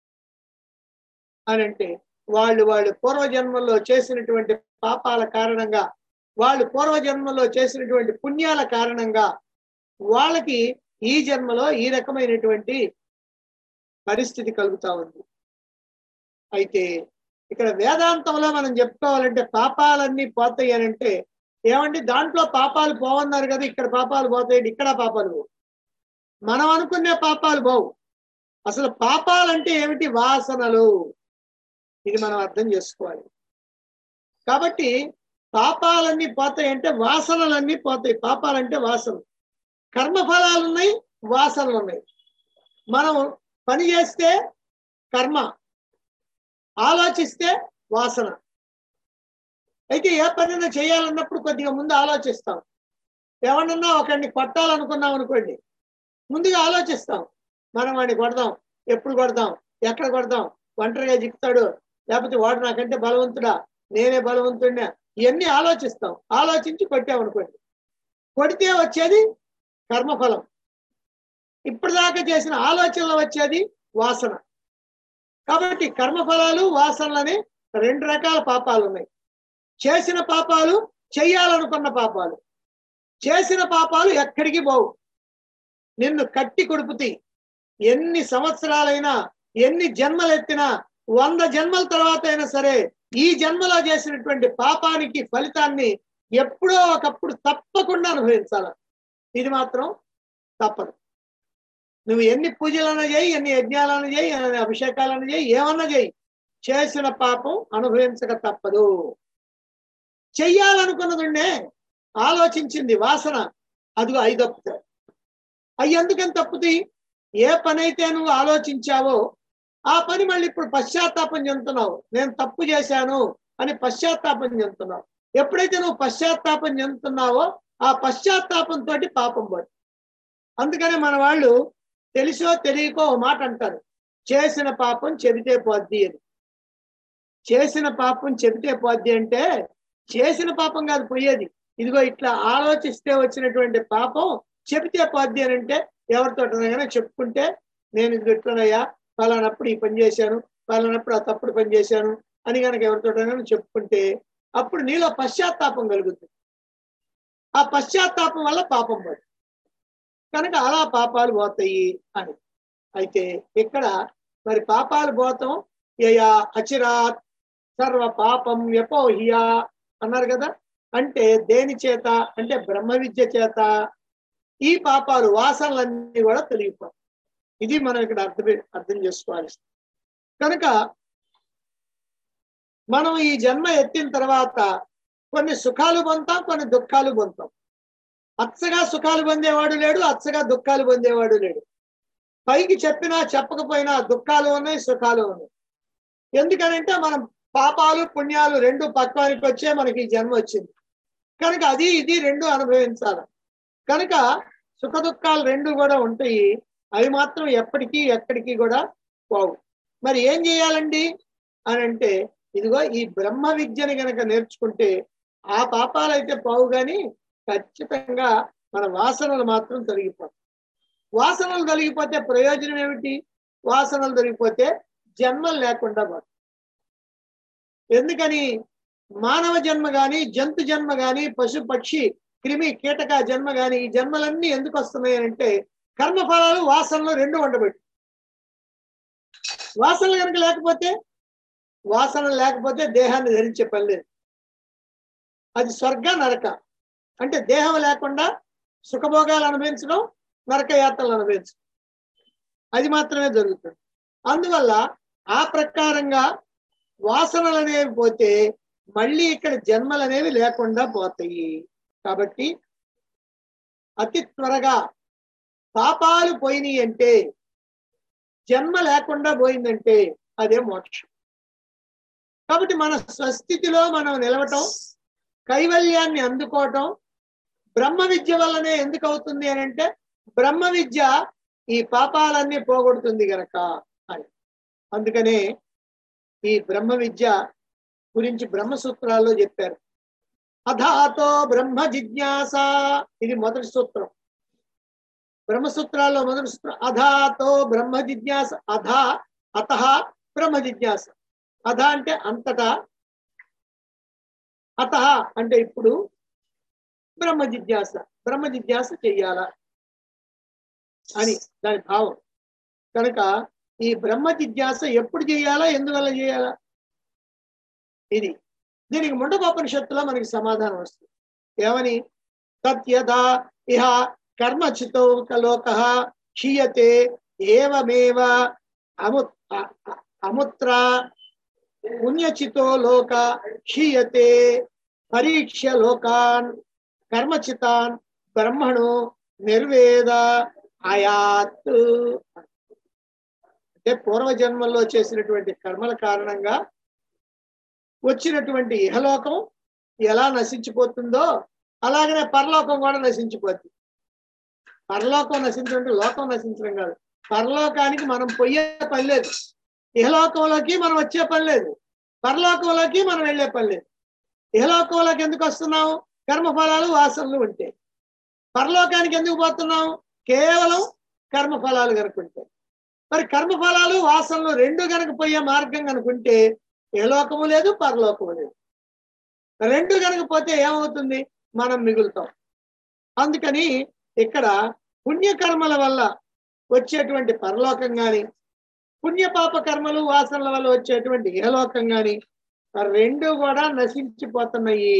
అని అంటే వాళ్ళు పూర్వజన్మల్లో చేసినటువంటి పాపాల కారణంగా, వాళ్ళు పూర్వజన్మలో చేసినటువంటి పుణ్యాల కారణంగా వాళ్ళకి ఈ జన్మలో ఈ రకమైనటువంటి పరిస్థితి కలుగుతా ఉంది. అయితే ఇక్కడ వేదాంతంలో మనం చెప్పుకోవాలంటే పాపాలన్నీ పోతాయి అని అంటే ఏమండి, దాంట్లో పాపాలు పోవన్నారు కదా, ఇక్కడ పాపాలు పోతాయి, ఇక్కడ పాపాలు పోవు. మనం అనుకునే పాపాలు పోవు. అసలు పాపాలంటే ఏమిటి? వాసనలు. ఇది మనం అర్థం చేసుకోవాలి. కాబట్టి పాపాలన్నీ పోతాయి అంటే వాసనలన్నీ పోతాయి. పాపాలంటే వాసనలు. కర్మఫలాలు ఉన్నాయి, వాసనలు ఉన్నాయి. మనం పని చేస్తే కర్మ, ఆలోచిస్తే వాసన. అయితే ఏ పనైనా చేయాలన్నప్పుడు కొద్దిగా ముందు ఆలోచిస్తాం. ఎవరన్నా ఒకరిని కొట్టాలనుకున్నాం అనుకోండి, ముందుగా ఆలోచిస్తాం. మనం వాడిని కొడదాం, ఎప్పుడు కొడదాం, ఎక్కడ కొడదాం, ఒంటరిగా జిక్కుతాడు, లేకపోతే వాడు నాకంటే బలవంతుడా, నేనే బలవంతుడినా, ఇవన్నీ ఆలోచిస్తాం. ఆలోచించి కొట్టామనుకోండి, కొడితే వచ్చేది కర్మఫలం. ఇప్పటిదాకా చేసిన ఆలోచనలు వచ్చేది వాసన. కాబట్టి కర్మఫలాలు, వాసనలని రెండు రకాల పాపాలు ఉన్నాయి. చేసిన పాపాలు, చెయ్యాలనుకున్న పాపాలు. చేసిన పాపాలు ఎక్కడికి పోవు, నిన్ను కట్టి కొడుపుతాయి. ఎన్ని సంవత్సరాలైనా, ఎన్ని జన్మలెత్తినా, 100 జన్మల తర్వాత అయినా సరే ఈ జన్మలో చేసినటువంటి పాపానికి ఫలితాన్ని ఎప్పుడో ఒకప్పుడు తప్పకుండా అనుభవించాలి. ఇది మాత్రం తప్పదు. నువ్వు ఎన్ని పూజలన్నా చేయి, ఎన్ని యజ్ఞాలను చేయి, ఎన్ని అభిషేకాలను చేయి, ఏమన్నా చేయి, చేసిన పాపం అనుభవించక తప్పదు. చెయ్యాలనుకున్నదుండే, ఆలోచించింది వాసన, అదిగో అవి తప్పుతాయి. అవి ఎందుకని తప్పుతాయి? ఏ పని అయితే నువ్వు ఆలోచించావో ఆ పని మళ్ళీ ఇప్పుడు పశ్చాత్తాపం చెందుతున్నావు. నేను తప్పు చేశాను అని పశ్చాత్తాపం చెందుతున్నావు. ఎప్పుడైతే నువ్వు పశ్చాత్తాపం చెందుతున్నావో ఆ పశ్చాత్తాపంతో పాపం పోయి. అందుకనే మన వాళ్ళు తెలిసో తెలియకో ఓ మాట అంటారు, చేసిన పాపం చెబితే పోద్ది అని. చేసిన పాపం చెబితే పోద్ది అంటే చేసిన పాపం కాదు పోయేది, ఇదిగో ఇట్లా ఆలోచిస్తే వచ్చినటువంటి పాపం చెబితే పోద్ది అని. అంటే ఎవరితోటనైనా చెప్పుకుంటే, నేను ఇది ఎట్లనయ్యా ఫలానప్పుడు ఈ పని చేశాను, ఫలానప్పుడు ఆ తప్పుడు పని చేశాను అని కనుక ఎవరితోటైనా చెప్పుకుంటే అప్పుడు నీలో పశ్చాత్తాపం కలుగుతుంది. ఆ పశ్చాత్తాపం వల్ల పాపం పోతుంది. కనుక అలా పాపాలు పోతాయి అని. అయితే ఇక్కడ మరి పాపాలు పోతాం యయా అచిరాత్ సర్వ పాపం వ్యపోహియా అన్నారు కదా. అంటే దేని చేత అంటే బ్రహ్మ విద్య చేత ఈ పాపాలు, వాసనలన్నీ కూడా తొలగిపోతాయి. ఇది మనం ఇక్కడ అర్థం చేసుకోవాలి. కనుక మనం ఈ జన్మ ఎత్తిన తర్వాత కొన్ని సుఖాలు పొందుతాం, కొన్ని దుఃఖాలు పొందుతాం. అచ్చగా సుఖాలు పొందేవాడు లేడు, అచ్చగా దుఃఖాలు పొందేవాడు లేడు. పైకి చెప్పినా చెప్పకపోయినా దుఃఖాలు ఉన్నాయి, సుఖాలు ఉన్నాయి. ఎందుకనంటే మనం పాపాలు పుణ్యాలు రెండు పక్వానికి వచ్చే మనకి ఈ జన్మ వచ్చింది. కనుక అది ఇది రెండు అనుభవించాలి. కనుక సుఖ దుఃఖాలు రెండు కూడా ఉంటాయి. అవి మాత్రం ఎప్పటికీ ఎక్కడికి కూడా పోవు. మరి ఏం చేయాలండి అని అంటే, ఇదిగో ఈ బ్రహ్మ విద్యని గనక నేర్చుకుంటే ఆ పాపాలు అయితే పోవు, కానీ ఖచ్చితంగా మన వాసనలు మాత్రం తొలగిపోతాయి. వాసనలు తొలగిపోతే ప్రయోజనం ఏమిటి? వాసనలు తొలగిపోతే జన్మలు లేకుండా పోతాయి. ఎందుకని? మానవ జన్మ కానీ, జంతు జన్మ కానీ, పశు పక్షి క్రిమి కీటక జన్మ కానీ, ఈ జన్మలన్నీ ఎందుకు వస్తున్నాయి అంటే కర్మఫలాలు, వాసనలు రెండు ఉండబెట్టి. వాసనలు కనుక లేకపోతే, వాసనలు లేకపోతే దేహాన్ని ధరించే పని లేదు. అది స్వర్గ నరక. అంటే దేహం లేకుండా సుఖభోగాలు అనుభవించడం, నరకయాత్రలు అనుభవించడం, అది మాత్రమే జరుగుతుంది. అందువల్ల ఆ ప్రకారంగా వాసనలు అనేవి పోతే మళ్ళీ ఇక్కడ జన్మలు అనేవి లేకుండా పోతాయి. కాబట్టి అతి త్వరగా పాపాలు పోయినాయి అంటే, జన్మ లేకుండా పోయిందంటే అదే మోక్షం. కాబట్టి మన స్వస్థితిలో మనం నిలవటం, కైవల్యాన్ని అందుకోవటం బ్రహ్మ విద్య వల్లనే ఎందుకు అవుతుంది అని అంటే, బ్రహ్మ విద్య ఈ పాపాలన్నీ పోగొడుతుంది గనక అని. అందుకనే ఈ బ్రహ్మ విద్య గురించి బ్రహ్మసూత్రాల్లో చెప్పారు. అథాతో బ్రహ్మ జిజ్ఞాస, ఇది మొదటి సూత్రం. బ్రహ్మసూత్రాల్లో మొదటి సూత్రం అధాతో బ్రహ్మ జిజ్ఞాస. అధా అతః బ్రహ్మ జిజ్ఞాస. అధ అంటే అంతటా, అతః అంటే ఇప్పుడు బ్రహ్మ జిజ్ఞాస. బ్రహ్మ జిజ్ఞాస చెయ్యాలా అని దాని భావం. కనుక ఈ బ్రహ్మ జిజ్ఞాస ఎప్పుడు చేయాలా, ఎందువల్ల చేయాలా, ఇది దీనికి ముండకోపనిషత్తులో మనకి సమాధానం వస్తుంది. ఏమని? తత్యదా ఇహ కర్మచితో లోక క్షీయతే ఏవమేవ అముత్ర పుణ్యచితో లోక క్షీయతే పరీక్ష లోకాన్ కర్మచితాన్ బ్రహ్మణో నిర్వేద అయాత్. అంటే పూర్వజన్మల్లో చేసినటువంటి కర్మల కారణంగా వచ్చినటువంటి ఇహలోకం ఎలా నశించిపోతుందో అలాగనే పరలోకం కూడా నశించిపోతుంది. పరలోకం నశించడం లోకం నశించడం కాదు. పరలోకానికి మనం పోయే పని లేదు, ఇహలోకంలోకి మనం వచ్చే పని లేదు, పరలోకంలోకి మనం వెళ్ళే పని లేదు. ఇహలోకంలోకి ఎందుకు వస్తున్నాం? కర్మఫలాలు వాసనలు ఉంటే. పరలోకానికి ఎందుకు పోతున్నాం? కేవలం కర్మఫలాలు కనుకుంటే. మరి కర్మఫలాలు వాసనలు రెండు కనుక పోయే మార్గం కనుకుంటే ఏ లోకము లేదు, పరలోకము లేదు. రెండు కనుక పోతే ఏమవుతుంది? మనం మిగులుతాం. అందుకని ఇక్కడ పుణ్యకర్మల వల్ల వచ్చేటువంటి పరలోకం కానీ, పుణ్యపాప కర్మలు వాసనల వల్ల వచ్చేటువంటి ఇహలోకం కానీ రెండు కూడా నశించిపోతున్నాయి.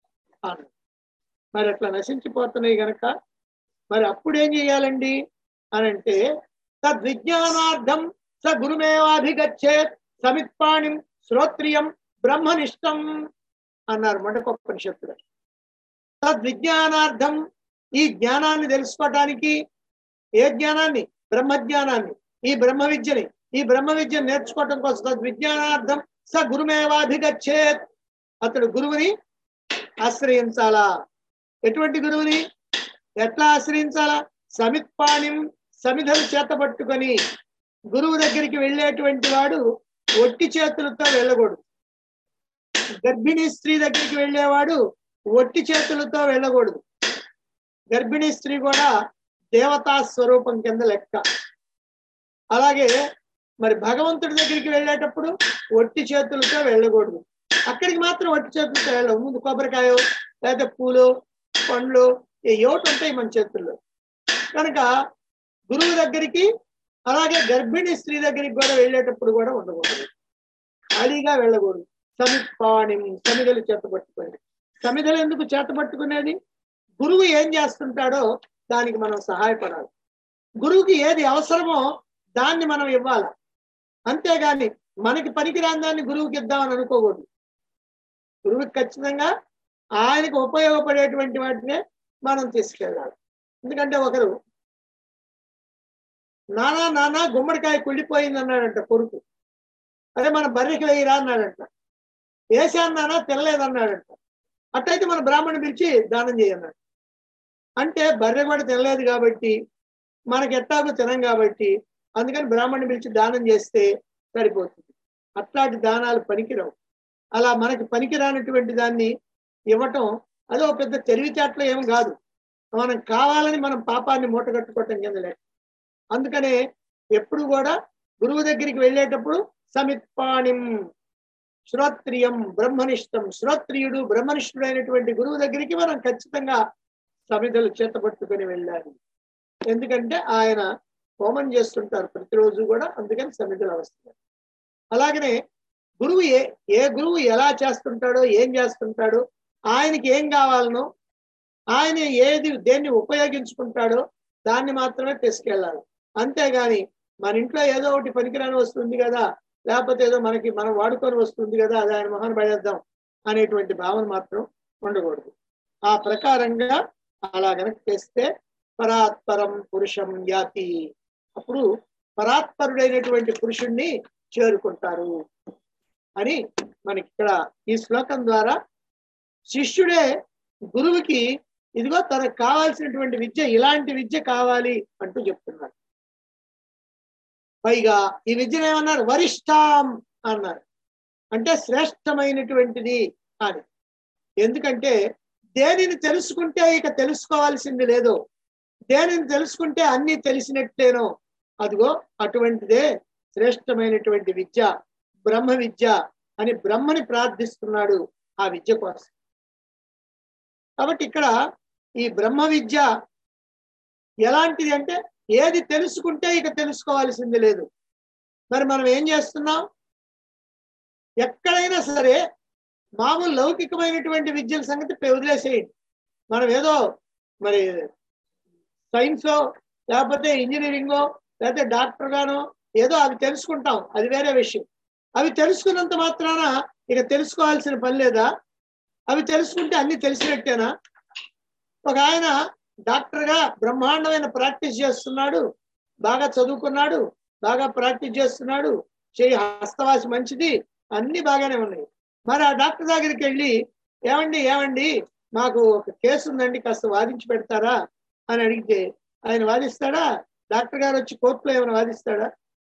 మరి అట్లా నశించిపోతున్నాయి కనుక మరి అప్పుడేం చేయాలండి అని అంటే, తద్విజ్ఞానార్థం స గురుమేవాభిగచ్చేత్ సమిత్పాణిం శ్రోత్రియం బ్రహ్మనిష్టం అన్నారు ముండకోపనిషత్తులు. తద్విజ్ఞానార్థం, ఈ జ్ఞానాన్ని తెలుసుకోవటానికి, ఏ జ్ఞానాన్ని? బ్రహ్మజ్ఞానాన్ని, ఈ బ్రహ్మ విద్యని, ఈ బ్రహ్మ విద్యను నేర్చుకోవటం కోసం తద్విజ్ఞానార్థం స గురుమేవాభిగచ్చేత్, అతడు గురువుని ఆశ్రయించాలా. ఎటువంటి గురువుని? ఎట్లా ఆశ్రయించాలా? సమిత్పాణిం, సమిధలు చేత పట్టుకొని గురువు దగ్గరికి వెళ్ళేటువంటి వాడు ఒట్టి చేతులతో వెళ్ళకూడదు. గర్భిణీ స్త్రీ దగ్గరికి వెళ్ళేవాడు ఒట్టి చేతులతో వెళ్ళకూడదు. గర్భిణీ స్త్రీ కూడా దేవతా స్వరూపం కింద లెక్క. అలాగే మరి భగవంతుడి దగ్గరికి వెళ్ళేటప్పుడు ఒట్టి చేతులతో వెళ్ళకూడదు. అక్కడికి మాత్రం ఒట్టి చేతులతో వెళ్ళవు. ముందు కొబ్బరికాయ లేదా పూలు పండ్లు ఏమిటి ఉంటాయి మన చేతుల్లో. కనుక గురువు దగ్గరికి అలాగే గర్భిణీ స్త్రీ దగ్గరికి కూడా వెళ్ళేటప్పుడు కూడా ఉండకూడదు, ఖాళీగా వెళ్ళకూడదు. సమిత్పాణిం, సమిధలు చేత పట్టుకునేది. సమిధలు ఎందుకు చేత పట్టుకునేది? గురువు ఏం చేస్తుంటాడో దానికి మనం సహాయపడాలి. గురువుకి ఏది అవసరమో దాన్ని మనం ఇవ్వాలి. అంతేగాని మనకి పనికిరాని దాన్ని గురువుకి ఇద్దామని అనుకోకూడదు. గురువుకి ఖచ్చితంగా ఆయనకు ఉపయోగపడేటువంటి వాటినే మనం తీసుకెళ్ళాలి. ఎందుకంటే ఒకరు నానా గుమ్మడికాయ కుళ్ళిపోయింది అన్నాడంట కొడుకు. అదే మన బర్రెకి వేయరా అన్నాడంట. వేసాను నానా, తినలేదన్నాడంట. అట్టయితే మన బ్రాహ్మణుని పిలిచి దానం చేయన్నాడు. అంటే బర్రె కూడా తినలేదు కాబట్టి మనకి ఎట్టాగో తినం కాబట్టి అందుకని బ్రాహ్మణుని పిలిచి దానం చేస్తే సరిపోతుంది. అట్లాంటి దానాలు పనికిరావు. అలా మనకి పనికిరానటువంటి దాన్ని ఇవ్వటం అదో పెద్ద తెలివితేటలు ఏం కాదు. మనం కావాలని మనం పాపాన్ని మూటగట్టుకోవటం కింద లెక్క. అందుకనే ఎప్పుడు కూడా గురువు దగ్గరికి వెళ్ళేటప్పుడు సమిత్పాణిం శ్రోత్రియం బ్రహ్మనిష్టం, శ్రోత్రియుడు బ్రహ్మనిష్ఠుడైనటువంటి గురువు దగ్గరికి మనం ఖచ్చితంగా సమిధలు చేతపట్టుకొని వెళ్ళాలి. ఎందుకంటే ఆయన హోమం చేస్తుంటారు ప్రతిరోజు కూడా, అందుకని సమిధలు అవసరం. అలాగనే గురువు ఏ గురువు ఎలా చేస్తుంటాడో, ఏం చేస్తుంటాడో, ఆయనకి ఏం కావాలనో, ఆయన దేన్ని ఉపయోగించుకుంటాడో దాన్ని మాత్రమే తీసుకెళ్ళాలి. అంతేగాని మన ఇంట్లో ఏదో ఒకటి పనికిరాని వస్తుంది కదా, లేకపోతే ఏదో మనం వాడుకొని వస్తుంది కదా, అది ఆయన మొహన పడేద్దాం అనేటువంటి భావన మాత్రం ఉండకూడదు. ఆ ప్రకారంగా అలా గనక చేస్తే పరాత్పరం పురుషం యాతి, అప్పుడు పరాత్పరుడైనటువంటి పురుషుణ్ణి చేరుకుంటారు అని మనకి ఇక్కడ ఈ శ్లోకం ద్వారా శిష్యుడే గురువుకి ఇదిగో తనకు కావాల్సినటువంటి విద్య, ఇలాంటి విద్య కావాలి అంటూ చెప్తున్నారు. పైగా ఈ విద్యను ఏమన్నారు? వరిష్టాం అన్నారు. అంటే శ్రేష్టమైనటువంటిది అని. ఎందుకంటే దేనిని తెలుసుకుంటే ఇక తెలుసుకోవాల్సింది లేదు, దేనిని తెలుసుకుంటే అన్ని తెలిసినట్టేనో అదిగో అటువంటిదే శ్రేష్టమైనటువంటి విద్య బ్రహ్మ విద్య అని బ్రహ్మని ప్రార్థిస్తున్నాడు ఆ విద్య కోసం. కాబట్టి ఇక్కడ ఈ బ్రహ్మ విద్య ఎలాంటిది అంటే ఏది తెలుసుకుంటే ఇక తెలుసుకోవాల్సింది లేదు. మరి మనం ఏం చేస్తున్నాం? ఎక్కడైనా సరే మామూలు లౌకికమైనటువంటి విద్యల సంగతి వదిలేసేయండి. మనం ఏదో మరి సైన్సో లేకపోతే ఇంజనీరింగో లేకపోతే డాక్టర్ గానో ఏదో అవి తెలుసుకుంటాం, అది వేరే విషయం. అవి తెలుసుకున్నంత మాత్రాన ఇక తెలుసుకోవాల్సిన పని లేదా? అవి తెలుసుకుంటే అన్ని తెలిసినట్టేనా? ఒక ఆయన డాక్టర్గా బ్రహ్మాండమైన ప్రాక్టీస్ చేస్తున్నాడు, బాగా చదువుకున్నాడు, బాగా ప్రాక్టీస్ చేస్తున్నాడు, చేయి హస్తవాసి మంచిది, అన్ని బాగానే ఉన్నాయి. మరి ఆ డాక్టర్ దగ్గరికి వెళ్ళి ఏమండి మాకు ఒక కేసు ఉందండి, కాస్త వాదించి పెడతారా అని అడిగితే ఆయన వాదిస్తాడా? డాక్టర్ గారు వచ్చి కోర్టులో ఏమైనా వాదిస్తాడా?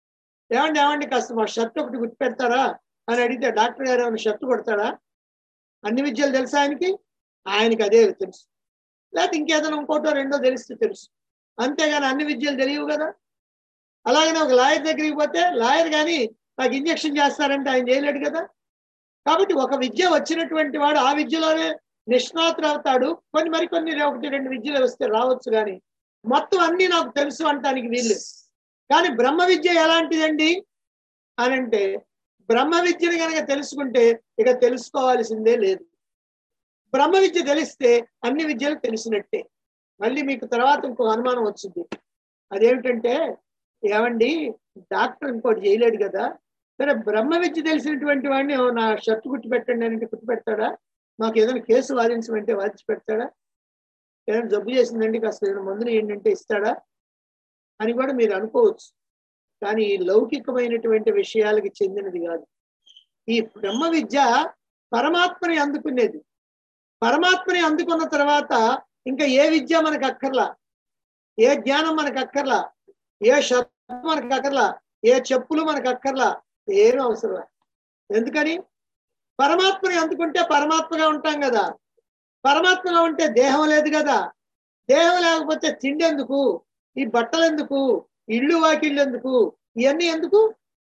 ఏమండి కాస్త మా షర్ట్ ఒకటి గుర్తు పెడతారా అని అడిగితే డాక్టర్ గారు ఏమైనా షర్ట్ కొడతాడా? అన్ని విద్యలు తెలుసా ఆయనకి అదే తెలుసు. లేకపోతే ఇంకేదైనా ఇంకోటో రెండో తెలిస్తే తెలుసు, అంతేగాని అన్ని విద్యలు తెలియవు కదా. అలాగనే ఒక లాయర్ దగ్గరికి పోతే లాయర్ కానీ నాకు ఇంజక్షన్ చేస్తారంటే ఆయన చేయలేడు కదా. కాబట్టి ఒక విద్య వచ్చినటువంటి వాడు ఆ విద్యలోనే నిష్ణాతుడు అవుతాడు. మరికొన్ని ఒకటి రెండు విద్యలు వస్తే రావచ్చు, కానీ మొత్తం అన్ని నాకు తెలుసు అంటానికి వీళ్ళు. కానీ బ్రహ్మ విద్య ఎలాంటిదండి అని అంటే బ్రహ్మ విద్యను కనుక తెలుసుకుంటే ఇక తెలుసుకోవాల్సిందే లేదు. బ్రహ్మ విద్య తెలిస్తే అన్ని విద్యలు తెలిసినట్టే. మళ్ళీ మీకు తర్వాత ఇంకో అనుమానం వచ్చింది. అదేమిటంటే ఏమండి డాక్టర్ ఇంకోటి చేయలేడు కదా, సరే బ్రహ్మ విద్య తెలిసినటువంటి వాడిని నా షర్ట్ కుట్టి పెట్టండి అంటే కుట్టి పెడతాడా? మాకు ఏదైనా కేసు వాదించమంటే వాదించి పెడతాడా? ఏదైనా జబ్బు చేసిందండి కాస్త ఏదైనా మందులు ఏంటంటే ఇస్తాడా అని కూడా మీరు అనుకోవచ్చు. కానీ ఈ లౌకికమైనటువంటి విషయాలకి చెందినది కాదు. ఈ బ్రహ్మ విద్య పరమాత్మని అందుకునేది. పరమాత్మని అందుకున్న తర్వాత ఇంకా ఏ విద్య మనకు అక్కర్లా, ఏ జ్ఞానం మనకు అక్కర్లా, ఏ శబ్దం మనకు అక్కర్లా, ఏ చెప్పులు మనకు అక్కర్లా, ఏమీ అవసరం. ఎందుకని? పరమాత్మని అందుకుంటే పరమాత్మగా ఉంటాం కదా. పరమాత్మగా ఉంటే దేహం లేదు కదా. దేహం లేకపోతే తిండి ఎందుకు, ఈ బట్టలు ఎందుకు, ఇళ్ళు వాకిళ్ళు ఎందుకు, ఇవన్నీ ఎందుకు?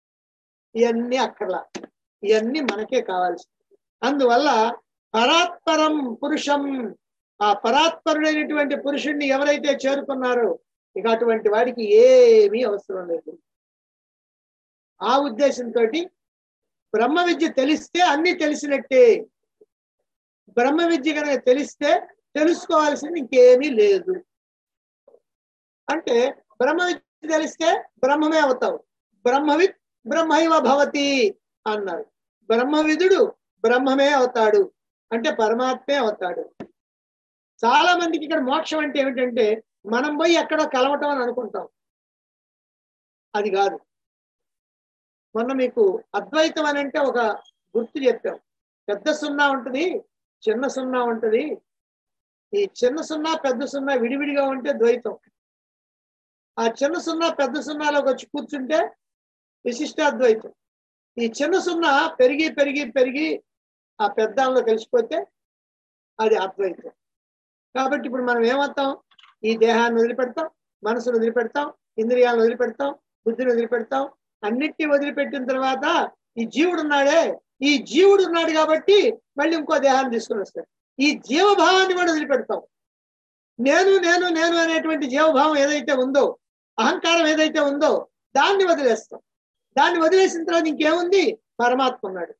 ఇవన్నీ అక్కర్లా, ఇవన్నీ మనకే కావాల్సి. అందువల్ల పరాత్పరం పురుషం, ఆ పరాత్పరుడైనటువంటి పురుషుణ్ణి ఎవరైతే చేరుకున్నారో ఇక అటువంటి వాడికి ఏమీ అవసరం లేదు. ఆ ఉద్దేశంతో బ్రహ్మ విద్య తెలిస్తే అన్ని తెలిసినట్టే. బ్రహ్మ విద్య కనుక తెలిస్తే తెలుసుకోవాల్సింది ఇంకేమీ లేదు. అంటే బ్రహ్మ విద్య తెలిస్తే బ్రహ్మమే అవుతావు. బ్రహ్మవిత్ బ్రహ్మైవ భవతి అన్నారు. బ్రహ్మవిదుడు బ్రహ్మమే అవుతాడు అంటే పరమాత్మే అవుతాడు. చాలా మందికి ఇక్కడ మోక్షం అంటే ఏమిటంటే మనం పోయి ఎక్కడో కలవటం అని అనుకుంటాం. అది కాదు. మొన్న మీకు అద్వైతం అని అంటే ఒక గుర్తు చెప్పాం. పెద్ద సున్నా ఉంటుంది, చిన్న సున్నా ఉంటుంది. ఈ చిన్న సున్నా పెద్ద సున్నా విడివిడిగా ఉంటే ద్వైతం. ఆ చిన్న సున్నా పెద్ద సున్నాలోకి వచ్చి కూర్చుంటే విశిష్టాద్వైతం. ఈ చిన్న సున్నా పెరిగి పెరిగి పెరిగి ఆ పెద్దాంలో కలిసిపోతే అది అద్వైతం. కాబట్టి ఇప్పుడు మనం ఏమవుతాం? ఈ దేహాన్ని వదిలిపెడతాం, మనసును వదిలిపెడతాం, ఇంద్రియాలను వదిలిపెడతాం, బుద్ధిని వదిలిపెడతాం. అన్నిటినీ వదిలిపెట్టిన తర్వాత ఈ జీవుడు ఉన్నాడే, ఈ జీవుడు ఉన్నాడు కాబట్టి మళ్ళీ ఇంకో దేహాన్ని తీసుకుని వస్తాడు. ఈ జీవభావాన్ని కూడా వదిలిపెడతాం. నేను నేను నేను అనేటువంటి జీవభావం ఏదైతే ఉందో, అహంకారం ఏదైతే ఉందో దాన్ని వదిలేస్తాం. దాన్ని వదిలేసిన తర్వాత ఇంకేముంది? పరమాత్మ ఉన్నాడు.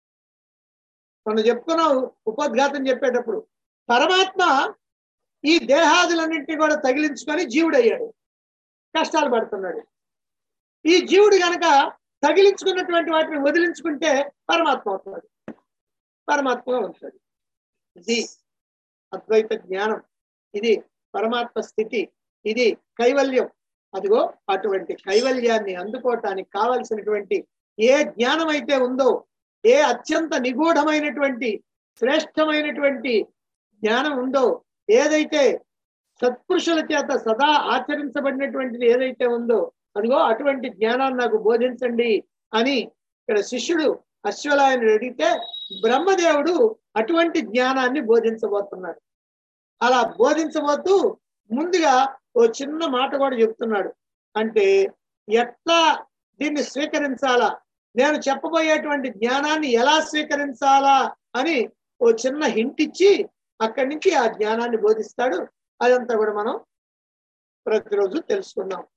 మనం చెప్పుకున్నాం ఉపోద్ఘాతం చెప్పేటప్పుడు, పరమాత్మ ఈ దేహాదులన్నింటినీ కూడా తగిలించుకొని జీవుడు అయ్యాడు, కష్టాలు పడుతున్నాడు. ఈ జీవుడు గనక తగిలించుకున్నటువంటి వాటిని వదిలించుకుంటే పరమాత్మ అవుతాడు, పరమాత్మగా ఉంటాడు. ఇది అద్వైత జ్ఞానం, ఇది పరమాత్మ స్థితి, ఇది కైవల్యం. అదిగో అటువంటి కైవల్యాన్ని అందుకోవటానికి కావలసినటువంటి ఏ జ్ఞానం అయితే ఉందో, ఏ అత్యంత నిగూఢమైనటువంటి శ్రేష్టమైనటువంటి జ్ఞానం ఉందో, ఏదైతే సత్పురుషుల చేత సదా ఆచరించబడినటువంటిది ఏదైతే ఉందో, అదిగో అటువంటి జ్ఞానాన్ని నాకు బోధించండి అని ఇక్కడ శిష్యుడు అశ్వలాయనుడు అడిగితే బ్రహ్మదేవుడు అటువంటి జ్ఞానాన్ని బోధించబోతున్నాడు. అలా బోధించబోతూ ముందుగా ఓ చిన్న మాట కూడా చెప్తున్నాడు. అంటే ఎట్లా దీన్ని స్వీకరించాలా, నేను చెప్పబోయేటువంటి జ్ఞానాన్ని ఎలా స్వీకరించాలా అని ఓ చిన్న హింట్ ఇచ్చి అక్కడి నుంచి ఆ జ్ఞానాన్ని బోధిస్తాడు. అదంతా కూడా మనం ప్రతిరోజు తెలుసుకుందాం.